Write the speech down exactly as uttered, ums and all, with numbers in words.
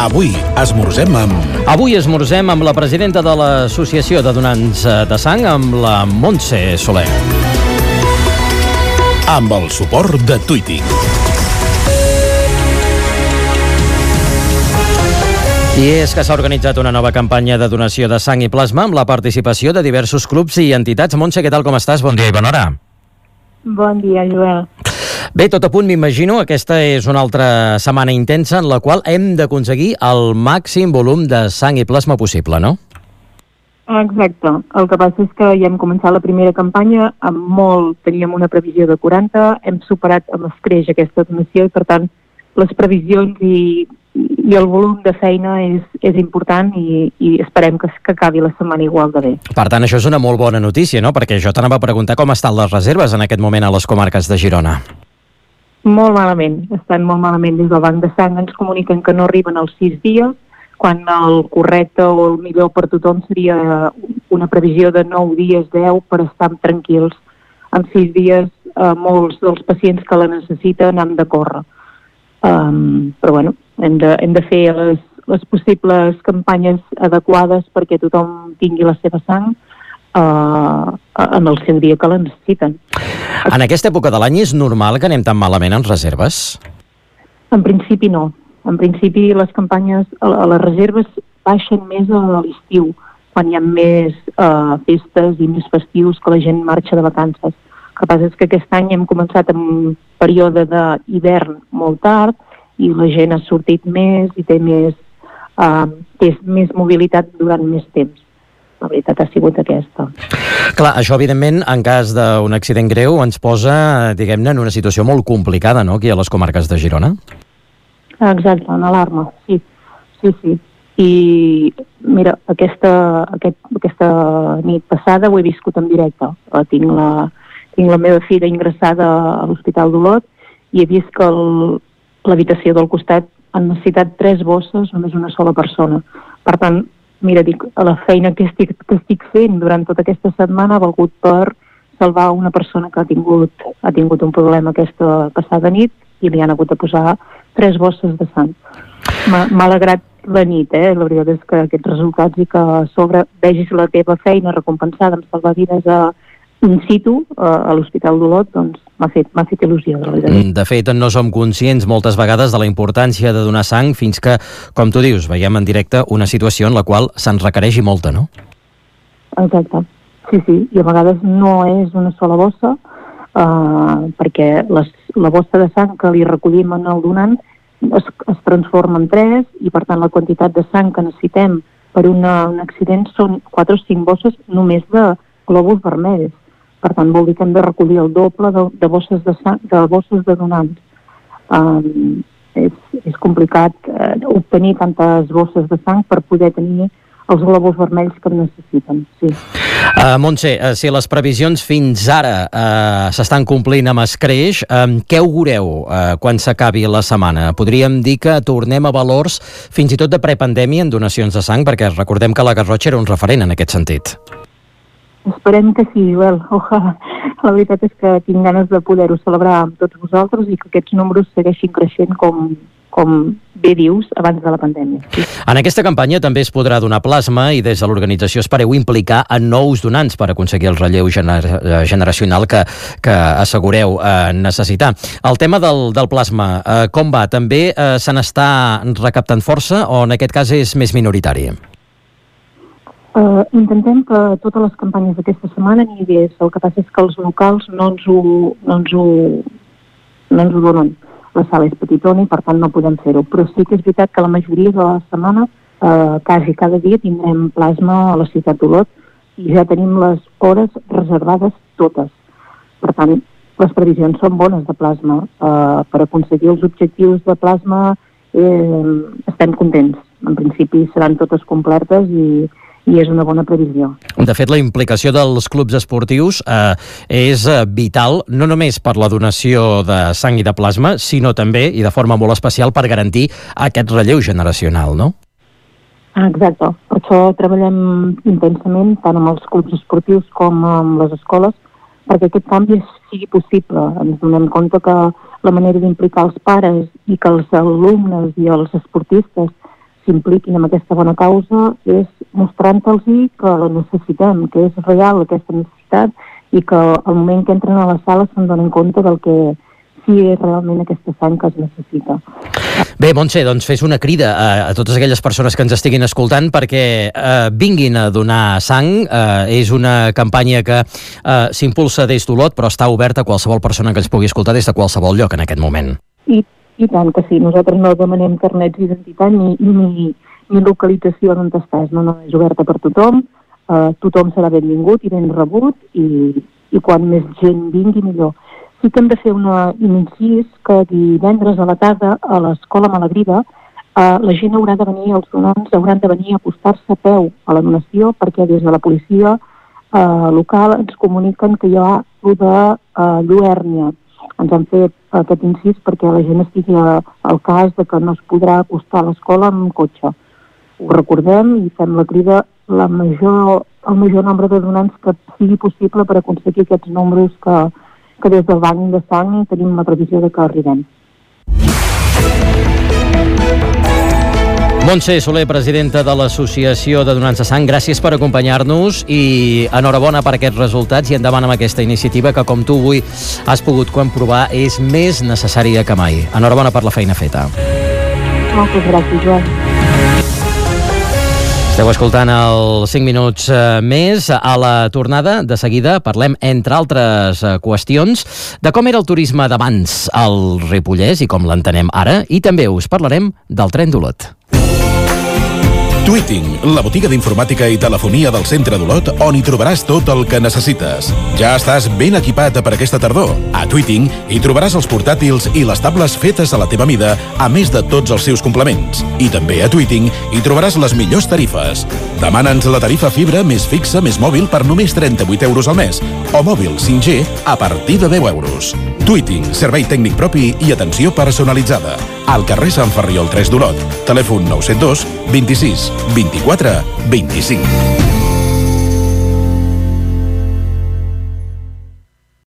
Avui esmorzem amb... Avui esmorzem amb la presidenta de l'Associació de Donants de Sang, amb la Montse Soler. Amb el suport de Tuiting. I és que s'ha organitzat una nova campanya de donació de sang i plasma amb la participació de diversos clubs i entitats. Montse, què tal, com estàs? Bon dia i bona hora. Bon dia, Joel. Bé, tot a punt, m'imagino. Aquesta és una altra setmana intensa en la qual hem d'aconseguir el màxim volum de sang i plasma possible, no? Exacte. El que passa és que ja hem començat la primera campanya, amb molt, teníem una previsió de quaranta, hem superat amb escreix aquesta donació i, per tant, les previsions i, i el volum de feina és, és important i, i esperem que, que acabi la setmana igual de bé. Per tant, això és una molt bona notícia, no? Perquè jo t'anava a preguntar com estan les reserves en aquest moment a les comarques de Girona. Molt malament, estan molt malament. Des del Banc de Sang ens comuniquen que no arriben als sis dies, quan el correcte o el millor per tothom seria una previsió de nou dies, deu, per estar tranquils. En sis dies, eh, molts dels pacients que la necessiten han de córrer. Um, però bueno, hem de, hem de fer les, les possibles campanyes adequades perquè tothom tingui la seva sang uh, en el seu dia que la necessiten. En aquesta època de l'any és normal que anem tan malament en reserves? En principi no. En principi les campanyes, a les reserves baixen més a l'estiu, quan hi ha més uh, festes i més festius que la gent marxa de vacances. El que passa és que aquest any hem començat en un període d'hivern molt tard i la gent ha sortit més i té més, uh, té més mobilitat durant més temps. La veritat ha sigut aquesta. Clar, això evidentment en cas d'un accident greu ens posa, diguem-ne, en una situació molt complicada, no?, aquí a les comarques de Girona. Exacte, en alarma, sí, sí, sí. I mira, aquesta, aquest, aquesta nit passada ho he viscut en directe. Tinc la, tinc la meva filla ingressada a l'Hospital d'Olot i he vist que el, l'habitació del costat han necessitat tres bosses, només una sola persona. Per tant, mira, dic, la feina que estic, que estic fent durant tota aquesta setmana ha valgut per salvar una persona que ha tingut, ha tingut un problema aquesta passada nit i li han hagut de posar tres bosses de sang. M'ha, m'ha alegrat la nit, eh? La veritat és que aquests resultats i que a sobre vegis la teva feina recompensada amb salvar vides a in situ, a l'Hospital d'Olot, doncs m'ha fet, m'ha fet il·lusió. De, de fet, no som conscients moltes vegades de la importància de donar sang fins que, com tu dius, veiem en directe una situació en la qual se'ns requereixi molta, no? Exacte. Sí, sí. I a vegades no és una sola bossa, uh, perquè les, la bossa de sang que li recollim en el donant es, es transforma en tres i, per tant, la quantitat de sang que necessitem per una, un accident són quatre o cinc bosses només de glòbuls vermells. Per tant, vol dir que hem de recollir el doble de, de bosses de sang, de bosses de donants. Um, és, és complicat uh, obtenir tantes bosses de sang per poder tenir els glòbuls vermells que necessiten, sí. Uh, Montse, uh, si les previsions fins ara uh, s'estan complint amb escreix, um, què augureu uh, quan s'acabi la setmana? Podríem dir que tornem a valors fins i tot de prepandèmia en donacions de sang, perquè recordem que la Garrotxa era un referent en aquest sentit. Esperem que sí, Joel. Ojalà. La veritat és que tinc ganes de poder-ho celebrar amb tots vosaltres i que aquests números segueixin creixent com, com bé dius abans de la pandèmia. Sí. En aquesta campanya també es podrà donar plasma i des de l'organització espereu implicar a nous donants per aconseguir el relleu gener- generacional que, que assegureu eh, necessitar. El tema del, del plasma, eh, com va? També eh, se n'està recaptant força o en aquest cas és més minoritari? Uh, intentem que totes les campanyes d'aquesta setmana n'hi hagués. El que passa és que els locals no ens ho, no ens ho, no ens ho donen. La sala és petitona i per tant no podem fer-ho. Però sí que és veritat que la majoria de la setmana, uh, quasi cada dia, tindrem plasma a la ciutat d'Olot i ja tenim les hores reservades totes. Per tant, les previsions són bones de plasma. Uh, per aconseguir els objectius de plasma eh, estem contents. En principi seran totes completes i i és una bona previsió. De fet, la implicació dels clubs esportius eh, és vital, no només per la donació de sang i de plasma, sinó també, i de forma molt especial, per garantir aquest relleu generacional, no? Exacte. Per això treballem intensament, tant amb els clubs esportius com amb les escoles, perquè aquest canvi sigui possible. Ens donem compte que la manera d'implicar els pares i que els alumnes i els esportistes s'impliquin en aquesta bona causa és mostrant-los que la necessitem, que és real aquesta necessitat i que al moment que entren a la sala se'n donen compte del que sí és realment aquesta sang que es necessita. Bé, Montse, doncs fes una crida a, a totes aquelles persones que ens estiguin escoltant perquè eh, vinguin a donar sang. Eh, és una campanya que eh, s'impulsa des d'Olot, però està oberta a qualsevol persona que ens pugui escoltar des de qualsevol lloc en aquest moment. I, i tant que sí, nosaltres no demanem carnets d'identitat ni, ni, ni localització d'on estàs, no, no, és oberta per tothom, eh, tothom serà benvingut i ben rebut i, i quan més gent vingui millor. Sí que hem de fer una, un incís que divendres a la tarda a l'Escola Malagrida eh, la gent haurà de venir, els donants hauran de venir a acostar-se a peu a la donació perquè des de la policia eh, local ens comuniquen que hi ha el de eh, Lluèrnia. Ens han fet aquest incís perquè la gent estigui al cas de que no es podrà acostar a l'escola amb un cotxe. Ho recordem i fem la crida la major, el major nombre de donants que sigui possible per aconseguir aquests números que que des del banc de sang tenim la previsió de que arribem. Montse Soler, presidenta de l'Associació de Donants de Sang, gràcies per acompanyar-nos i enhorabona per aquests resultats i endavant amb aquesta iniciativa que, com tu avui has pogut comprovar, és més necessària que mai. Enhorabona per la feina feta. Moltes gràcies, Joan. Esteu escoltant els cinc minuts eh, més. A la tornada, de seguida, parlem, entre altres eh, qüestions, de com era el turisme d'abans al Ripollès i com l'entenem ara, i també us parlarem del tren d'Olot. Tweeting, la botiga d'informàtica i telefonia del centre d'Olot, on hi trobaràs tot el que necessites. Ja estàs ben equipat per aquesta tardor. A Tweeting hi trobaràs els portàtils i les tables fetes a la teva mida, a més de tots els seus complements. I també a Tweeting hi trobaràs les millors tarifes. Demana'ns la tarifa fibra més fixa més mòbil per només trenta-vuit euros al mes o mòbil cinc G a partir de deu euros. Tweeting, servei tècnic propi i atenció personalitzada. Al carrer Sant Ferriol tres d'Olot. Telèfon nou set dos, vint-i-sis, vint-i-quatre, vint-i-cinc.